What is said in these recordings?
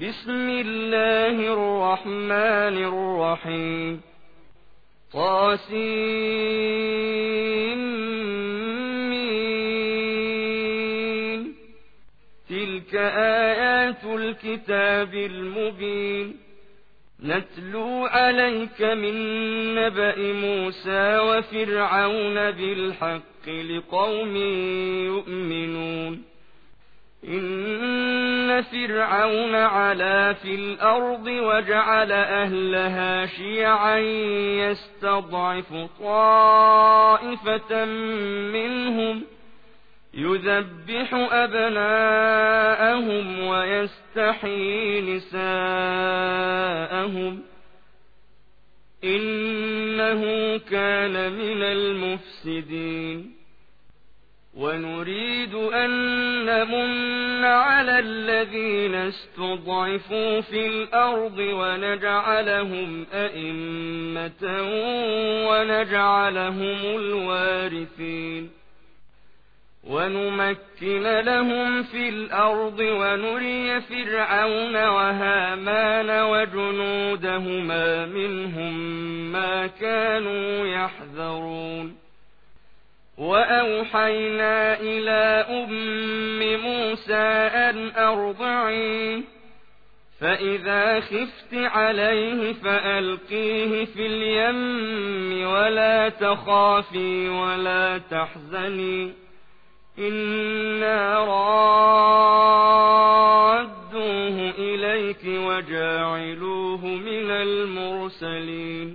بسم الله الرحمن الرحيم طاسين تلك آيات الكتاب المبين نتلو عليك من نبأ موسى وفرعون بالحق لقوم يؤمنون إن فرعون علا في الأرض وجعل أهلها شيعا يستضعف طائفة منهم يذبح أبناءهم ويستحيي نساءهم إنه كان من المفسدين ونريد أن نمن على الذين استضعفوا في الأرض ونجعلهم أئمة ونجعلهم الوارثين ونمكن لهم في الأرض ونري فرعون وهامان وجنودهما منهم ما كانوا يحذرون وأوحينا إلى أم موسى أن أرضعيه فإذا خفت عليه فألقيه في اليم ولا تخافي ولا تحزني إنا رادوه إليك وجاعلوه من المرسلين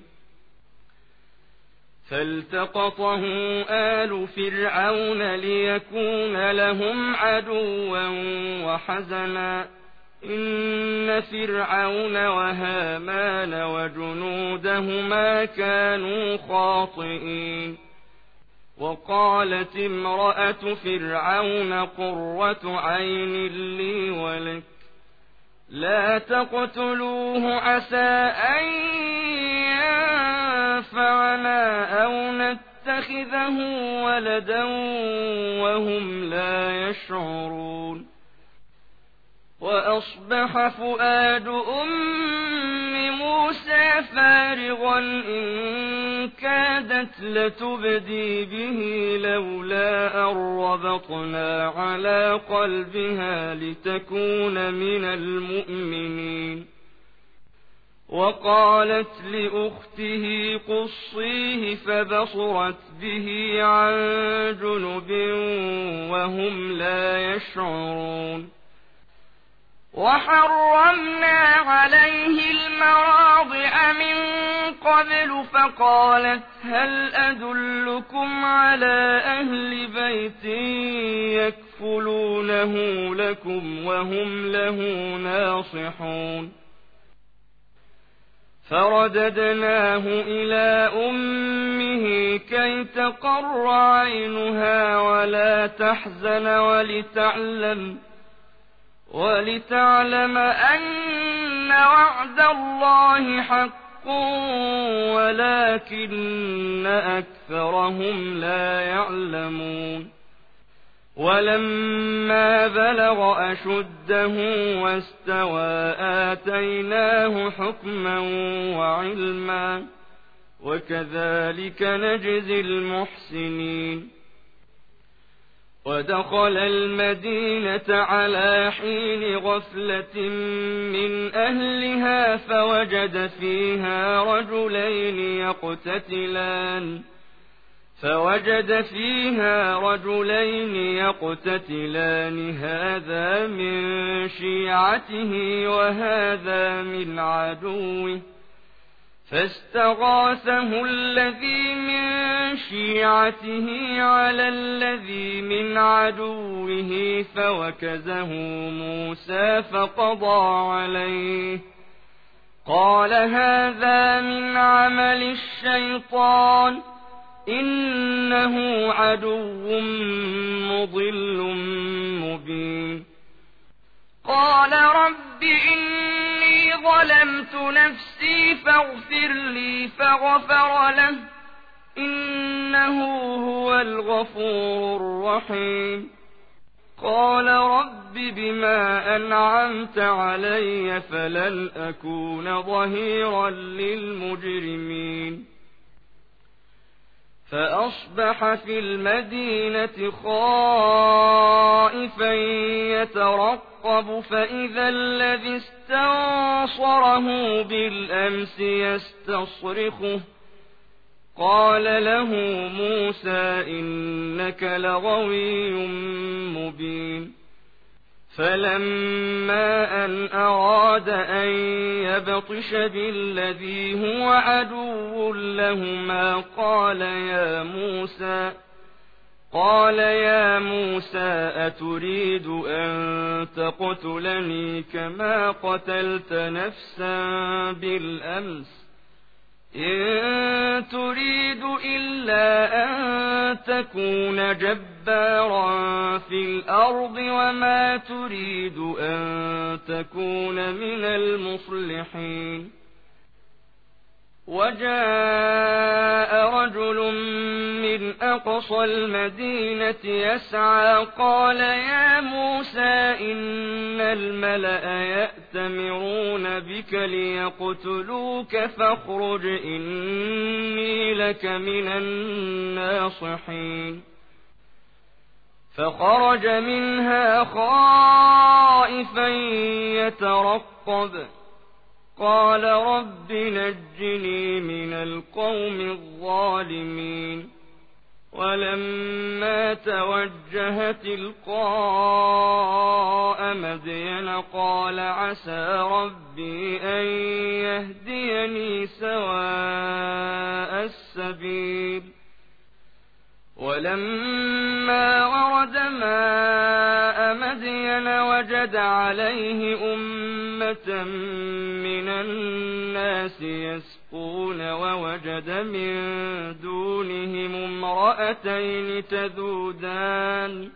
فالتقطه آل فرعون ليكون لهم عدوا وحزنا إن فرعون وهامان وجنودهما كانوا خاطئين وقالت امرأة فرعون قرة عين لي ولك لا تقتلوه عسى أن ينفعنا أو نتخذه ولدا وهم لا يشعرون وأصبح فؤاد أم موسى فارغا إن كادت لتبدي به لولا أن ربطنا على قلبها لتكون من المؤمنين وقالت لأخته قصيه فبصرت به عن جنب وهم لا يشعرون وحرمنا عليه المراضع من قبل فقالت هل أدلكم على أهل بيت يكفلونه لكم وهم له ناصحون فرددناه إلى أمه كي تقر عينها ولا تحزن ولتعلم أن وعد الله حق ولكن أكثرهم لا يعلمون ولما بلغ أشده واستوى آتيناه حكما وعلما وكذلك نجزي المحسنين ودخل المدينة على حين غفلة من أهلها فوجد فيها رجلين يقتتلان هذا من شيعته وهذا من عدوه فاستغاثه الذي من شيعته على الذي من عدوه فوكزه موسى فقضى عليه قال هذا من عمل الشيطان إنه عدو مضل مبين قال رب إني ظلمت نفسي فاغفر لي فغفر له إنه هو الغفور الرحيم قال رب بما أنعمت علي فلن أكون ظهيرا للمجرمين فأصبح في المدينة خائفا يترقب فإذا الذي استنصره بالأمس يستصرخه قال له موسى إنك لغوي مبين فلما أن أراد أن يبطش بالذي هو عدو لهما قال يا موسى أتريد أن تقتلني كما قتلت نفسا بالأمس إن تريد إلا أن تكون جبارا في الأرض وما تريد أن تكون من المصلحين وجاء رجل من أقصى المدينة يسعى قال يا موسى إن الملأ يأتمرون بك ليقتلوك فاخرج إني لك من الناصحين فخرج منها خائفا يترقب قال رب نجني من القوم الظالمين ولما توجه تلقاء مدين قال عسى ربي أن يهديني سواء السبيل ولما ورد ماء مدين وجد عليه أمة من الناس يسقون ووجد من دونهم امرأتين تذودان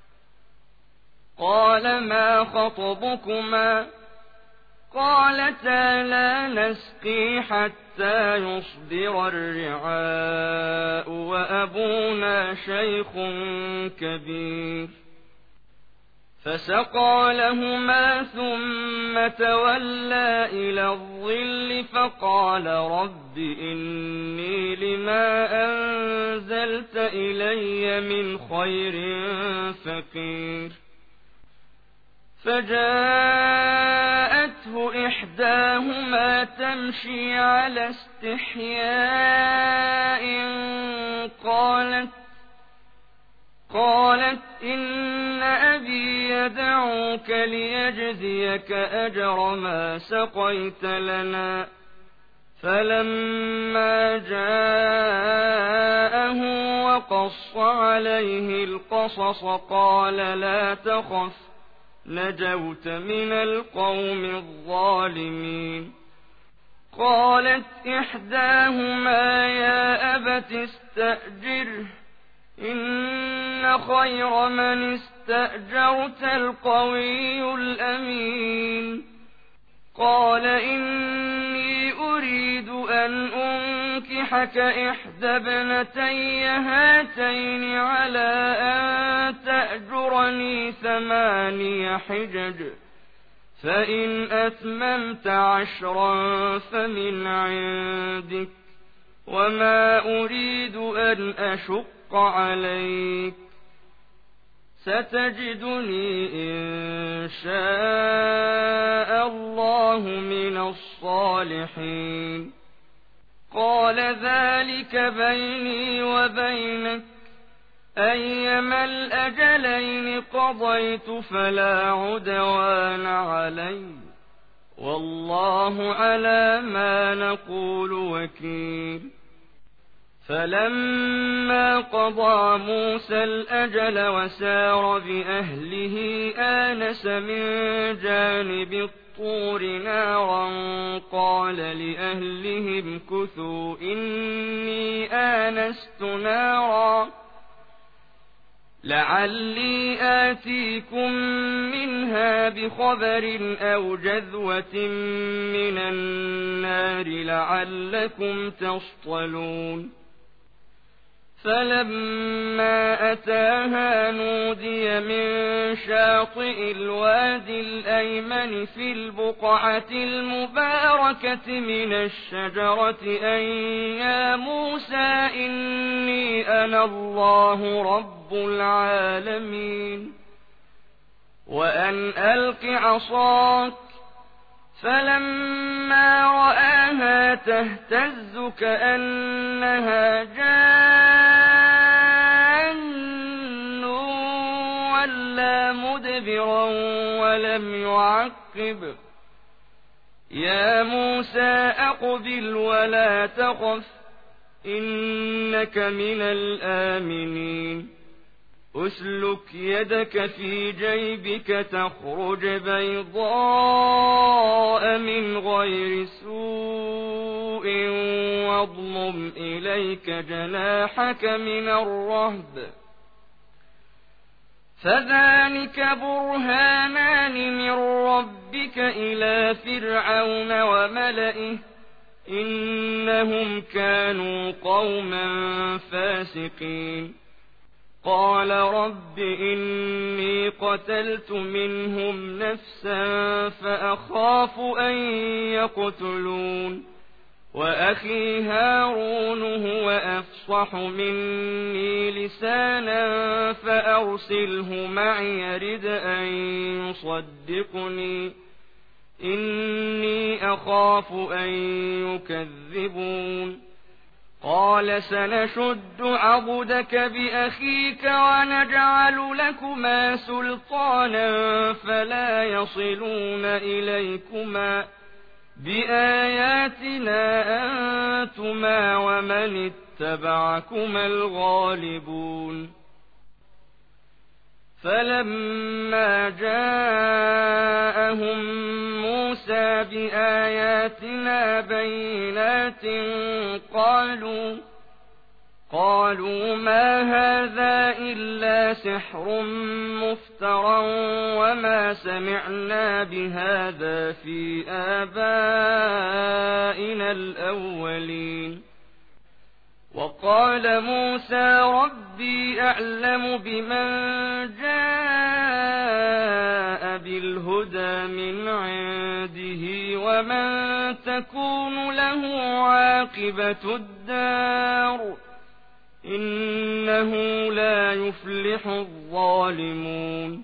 قال ما خطبكما قالتا لا نسقي حتى يصدر الرعاء وأبونا شيخ كبير فسقى لهما ثم تولى إلى الظل فقال رب إني لما أنزلت إلي من خير فقير فجاءته إحداهما تمشي على استحياء قالت إن أبي يدعوك ليجزيك أجر ما سقيت لنا فلما جاءه وقص عليه القصص قال لا تخف نجوت من القوم الظالمين قالت إحداهما يا أبت استأجره إن خير من استأجرت القوي الأمين قال إني أريد أن أنكحك إحدى ابنتي هاتين على أن تأجرني 8 حجج فإن أتممت 10 فمن عندك وما أريد أن أشق عليك ستجدني إن شاء الله من الصالحين قال ذلك بيني وبينك أيما الأجلين قضيت فلا عدوان علي والله على ما نقول وكيل فلما قضى موسى الأجل وسار بأهله آنس من جانب الطور نارا قال لأهلهم كثوا إني آنست نارا لعلي آتيكم منها بخبر أو جذوة من النار لعلكم تصطلون فلما أتاها نودي من شاطئ الوادي الأيمن في البقعة المباركة من الشجرة أن يا موسى إني أنا الله رب العالمين وأن ألق عصاك فلما رآها تهتز كأنها جان ولا مدبرا ولم يعقب يا موسى أقبل ولا تخف إنك من الآمنين أسلك يدك في جيبك تخرج بيضاء من غير سوء واضمم إليك جناحك من الرهب فذلك برهانان من ربك إلى فرعون وملئه إنهم كانوا قوما فاسقين قال رب إني قتلت منهم نفسا فأخاف أن يقتلون وأخي هارون هو أفصح مني لسانا فأرسله معي يرد أن يصدقني إني أخاف أن يكذبون قال سنشد عضدك بأخيك ونجعل لكما سلطانا فلا يصلون إليكما بآياتنا أنتما ومن اتبعكما الغالبون فلما جاءهم موسى بآياتنا بينات قالوا ما هذا إلا سحر مفترى وما سمعنا بهذا في آبائنا الأولين وقال موسى ربي أعلم بمن جاء بالهدى من عنده ومن تكون له عاقبة الدار إنه لا يفلح الظالمون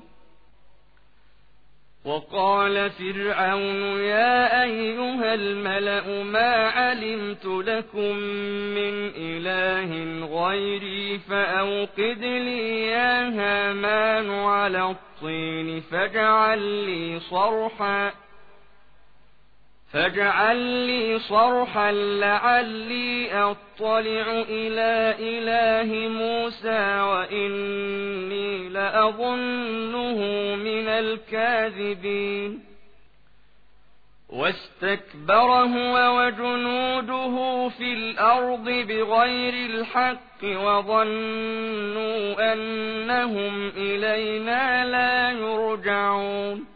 وقال فرعون يا أيها الملأ ما علمت لكم من إله غيري فأوقد لي يا هامان على الطين فاجعل لي صرحا لعلي أطلع إلى إله موسى وإني لأظنه من الكاذبين واستكبر هو وجنوده في الأرض بغير الحق وظنوا أنهم إلينا لا يرجعون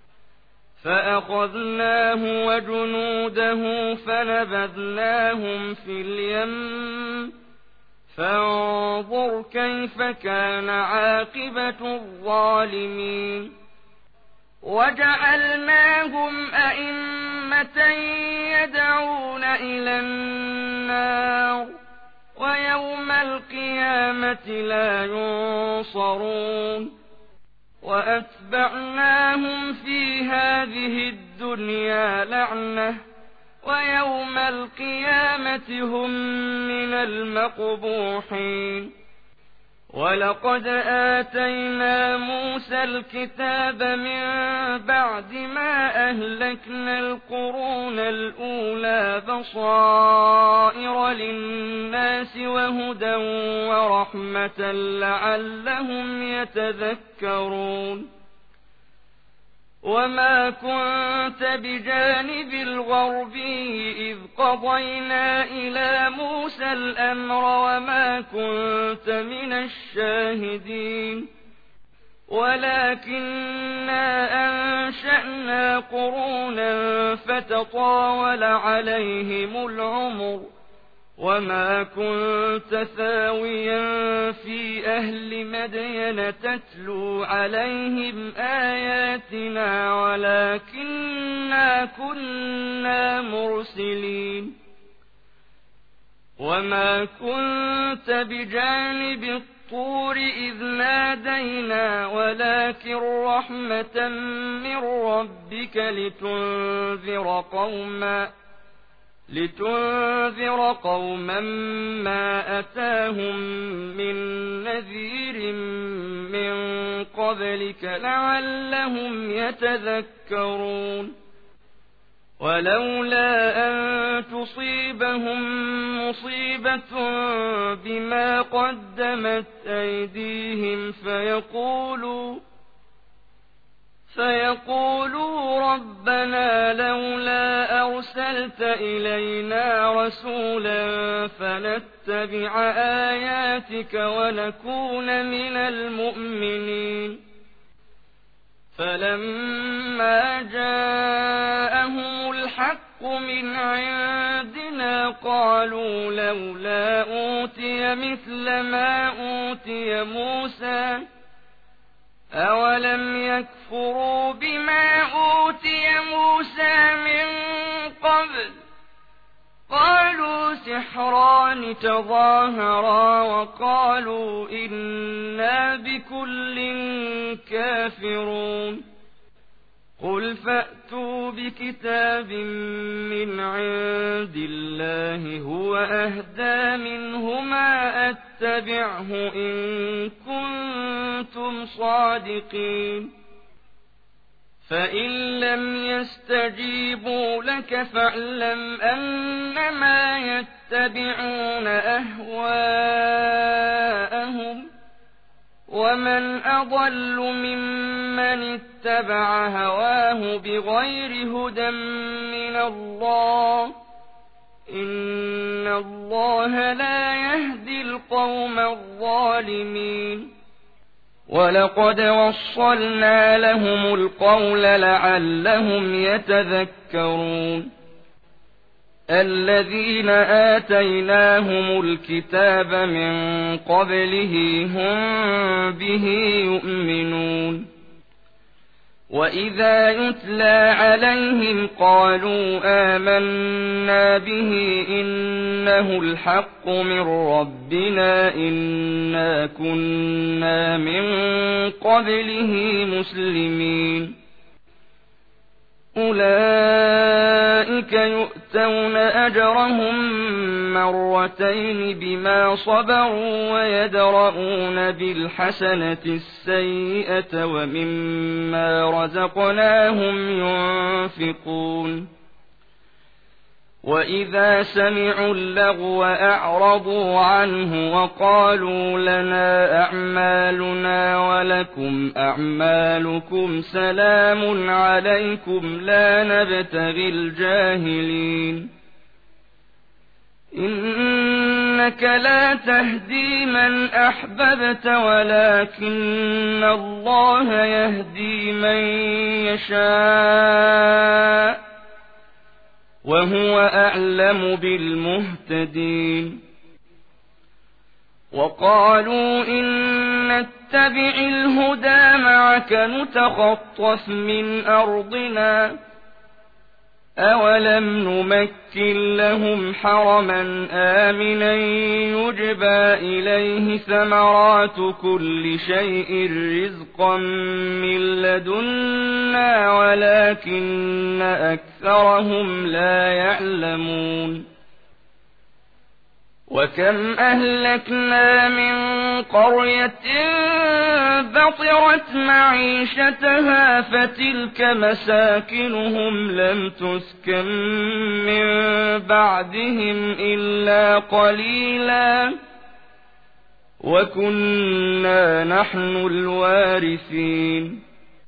فأخذناه وجنوده فنبذناهم في اليم فانظر كيف كان عاقبة الظالمين وجعلناهم أئمة يدعون إلى النار ويوم القيامة لا ينصرون وأتبعناهم في هذه الدنيا لعنة ويوم القيامة هم من المقبوحين ولقد آتينا موسى الكتاب من بعد ما أهلكنا القرون الأولى بصائر للناس وهدى ورحمة لعلهم يتذكرون وما كنت بجانب الغربي إذ قضينا إلى موسى الأمر وما كنت من الشاهدين ولكننا أنشأنا قرونا فتطاول عليهم العمر وما كنت ثاويا في أهل مدين تتلو عليهم آياتنا ولكننا كنا مرسلين وما كنت بجانب الطور إذ نادينا ولكن رحمة من ربك لتنذر قوما ما أتاهم من نذير من قبلك لعلهم يتذكرون ولولا أن تصيبهم مصيبة بما قدمت أيديهم فيقولوا ربنا لولا أرسلت إلينا رسولا فنتبع آياتك ونكون من المؤمنين فلما جاءهم الحق من عندنا قالوا لولا أوتي مثل ما أوتي موسى أولم يكفروا بما أوتي موسى من قبل قالوا سحران تظاهرا وقالوا إنا بكل كافرون قل فأتوا بكتاب من عند الله هو أهدى منهما أتبعه إن كنتم صادقين فإن لم يستجيبوا لك فاعلم أنما يتبعون أهواءهم ومن أضل ممن اتبع هواه بغير هدى من الله إن الله لا يهدي القوم الظالمين ولقد وصلنا لهم القول لعلهم يتذكرون الذين آتيناهم الكتاب من قبله هم به يؤمنون وإذا يتلى عليهم قالوا آمنا به إنه الحق من ربنا إنا كنا من قبله مسلمين أولئك يؤتون أجرهم مرتين بما صبروا ويدرؤون بالحسنة السيئة ومما رزقناهم ينفقون وإذا سمعوا اللغو أعرضوا عنه وقالوا لنا أعمالنا ولكم أعمالكم سلام عليكم لا نبتغي الجاهلين إنك لا تهدي من أحببت ولكن الله يهدي من يشاء وهو أعلم بالمهتدين وقالوا إن نتبع الهدى معك نتخطف من أرضنا أولم نمكن لهم حرما آمنا يجبى إليه ثمرات كل شيء رزقا من لدنا ولكن أكثرهم لا يعلمون وكم أهلكنا من قرية بطرت معيشتها فتلك مساكنهم لم تسكن من بعدهم إلا قليلا وكنا نحن الوارثين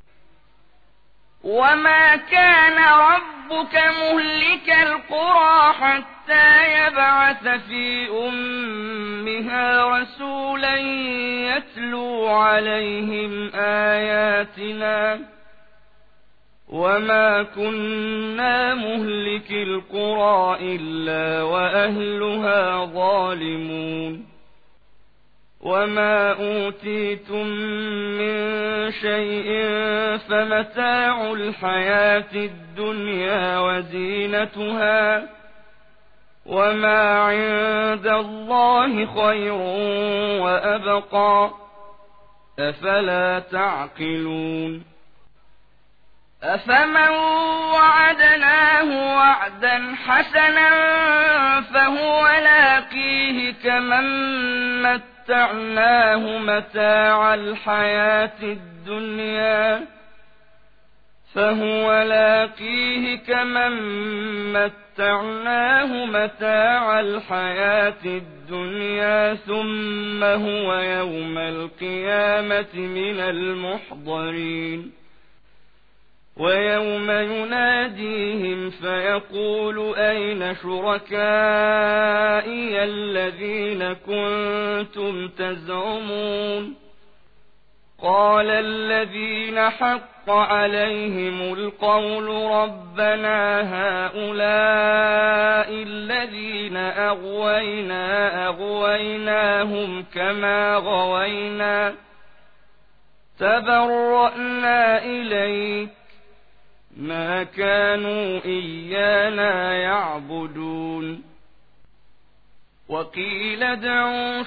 وما كان ربك مهلك القرى حتى يبعث في أمها رسولا يتلو عليهم آياتنا وما كنا مهلك القرى إلا وأهلها ظالمون وما أوتيتم من شيء فمتاع الحياة الدنيا وزينتها وما عند الله خير وأبقى أفلا تعقلون أفمن وعدناه وعدا حسنا فهو لاقيه كمن متعناه متاع الحياة الدنيا ثم هو يوم القيامة من المحضرين ويوم يناديهم فيقول أين شركائي الذين كنتم تزعمون قال الذين حق عليهم القول ربنا هؤلاء الذين أغويناهم كما غوينا تبرأنا إليك ما كانوا إيانا يعبدون وقيل ادعوا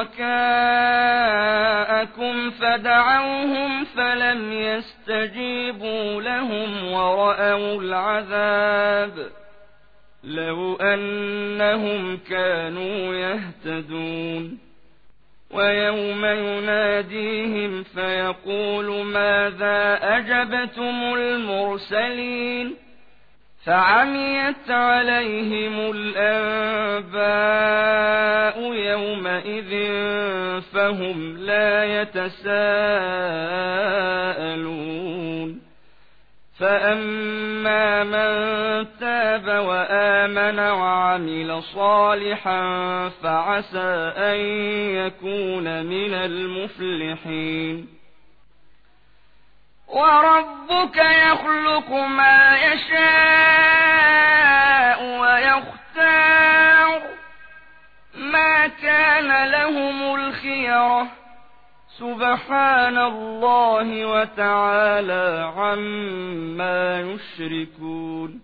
شركاءكم فدعوهم فلم يستجيبوا لهم ورأوا العذاب لو أنهم كانوا يهتدون ويوم يناديهم فيقول ماذا أجبتم المرسلين فعميت عليهم الأنباء يومئذ فهم لا يتساءلون فأما من تاب وآمن وعمل صالحا فعسى أن يكون من المفلحين وربك يخلق ما يشاء ويختار ما كان لهم الخيرة سبحان الله وتعالى عما يشركون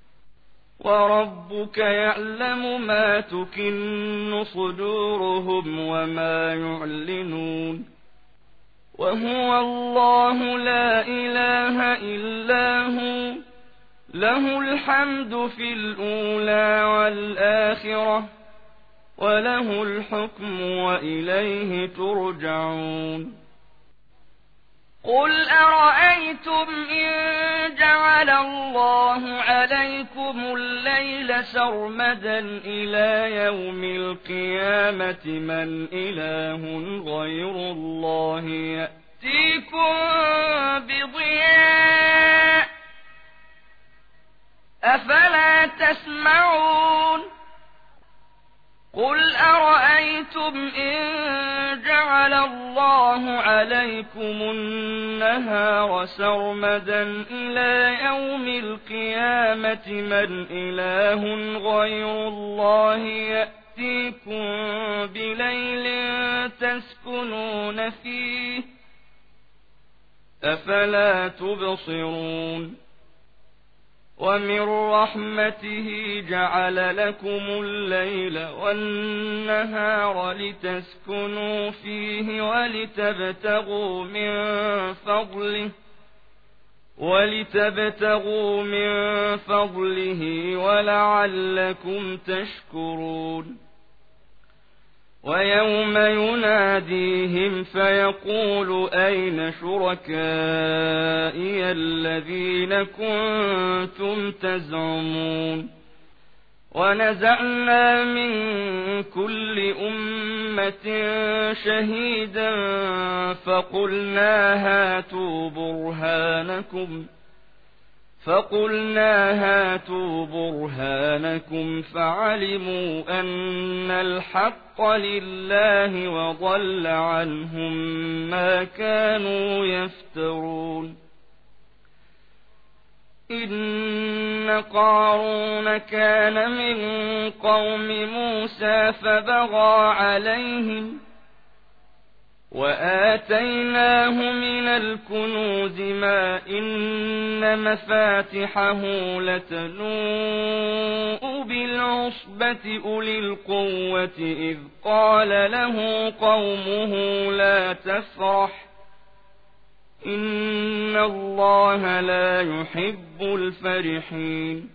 وربك يعلم ما تكن صدورهم وما يعلنون وهو الله لا إله إلا هو له الحمد في الأولى والآخرة وله الحكم وإليه ترجعون قل أرأيتم إن جعل الله عليكم الليل سرمدا إلى يوم القيامة من إله غير الله يأتيكم بضياء أفلا تسمعون قل أرأيتم إن جعل الله عليكم النهار سرمدا إلى يوم القيامة من إله غير الله يأتيكم بليل تسكنون فيه أفلا تبصرون ومن رحمته جعل لكم الليل والنهار لتسكنوا فيه ولتبتغوا من فضله ولعلكم تشكرون ويوم يناديهم فيقول أين شركائي الذين كنتم تزعمون ونزعنا من كل أمة شهيدا فقلنا هاتوا برهانكم فعلموا أن الحق لله وضل عنهم ما كانوا يفترون إن قارون كان من قوم موسى فبغى عليهم وآتيناه من الكنوز ما إن مفاتحه لتنوء بالعصبة أولي القوة إذ قال له قومه لا تفرح إن الله لا يحب الفرحين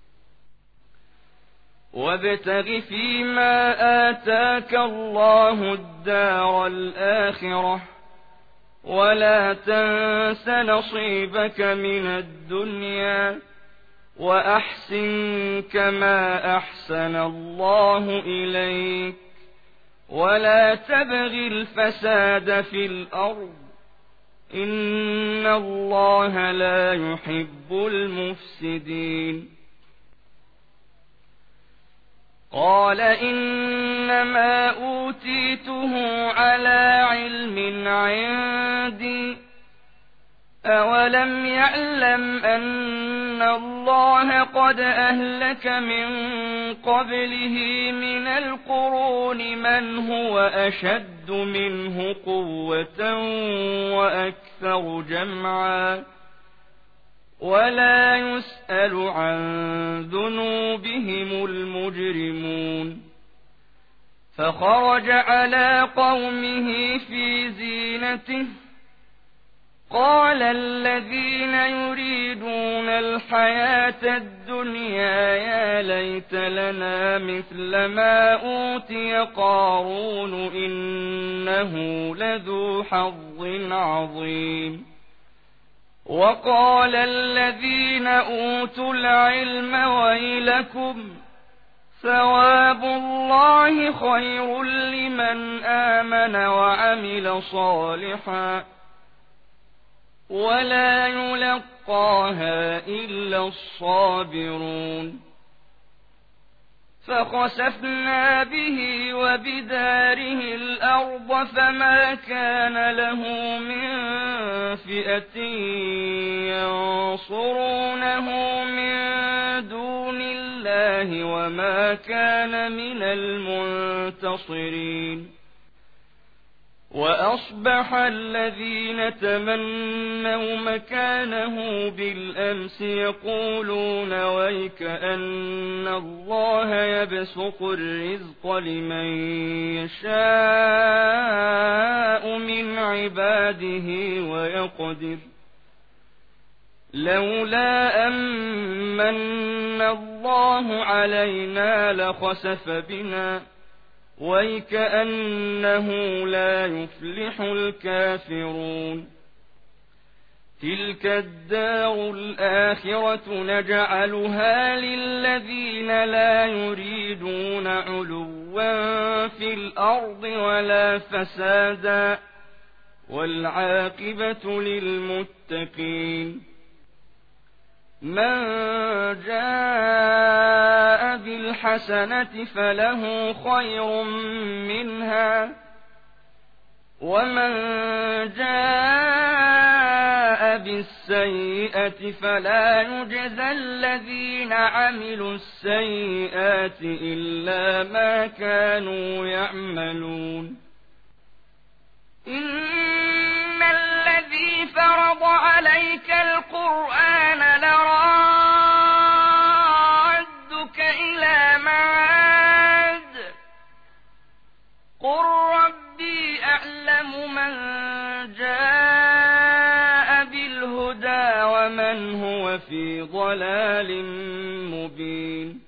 وابتغ فيما آتاك الله الدار الآخرة ولا تنس نصيبك من الدنيا وأحسن كما أحسن الله إليك ولا تبغ الفساد في الأرض إن الله لا يحب المفسدين قال إنما أوتيته على علم عندي أولم يعلم أن الله قد أهلك من قبله من القرون من هو أشد منه قوة وأكثر جمعا ولا يسأل عن ذنوبهم المجرمون فخرج على قومه في زينته قال الذين يريدون الحياة الدنيا يا ليت لنا مثل ما أوتي قارون إنه لذو حظ عظيم وقال الذين أوتوا العلم ويلكم ثواب الله خير لمن آمن وعمل صالحا ولا يلقاها إلا الصابرون فخسفنا به وبداره الأرض فما كان له من فئة ينصرونه من دون الله وما كان من المنتصرين وأصبح الذين تمنوا مكانه بالأمس يقولون ويك أن الله يبسط الرزق لمن يشاء من عباده ويقدر لولا أمن الله علينا لخسف بنا ويكأنه لا يفلح الكافرون تلك الدار الآخرة نجعلها للذين لا يريدون علوا في الأرض ولا فسادا والعاقبة للمتقين من جاء بالحسنة فله خير منها ومن جاء بالسيئة فلا يجزى الذين عملوا السيئات إلا ما كانوا يعملون إن الذي فرض عليك القرآن لرادك إلى معاد قل ربي أعلم من جاء بالهدى ومن هو في ضلال مبين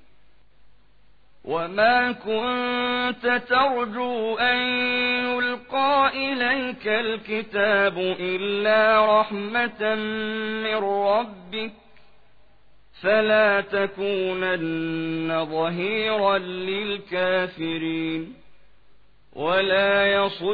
وما كنت ترجو أن يلقى إليك الكتاب إلا رحمة من ربك فلا تكونن ظهيرا للكافرين ولا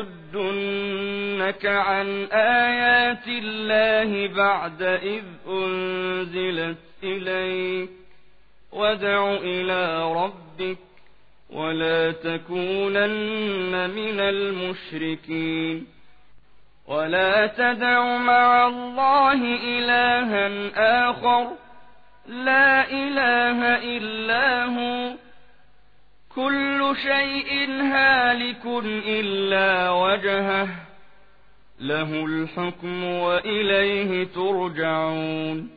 يصدنك عن آيات الله بعد إذ أنزلت إليك وادع إلى ربك ولا تكونن من المشركين ولا تدع مع الله إلها آخر لا إله إلا هو كل شيء هالك إلا وجهه له الحكم وإليه ترجعون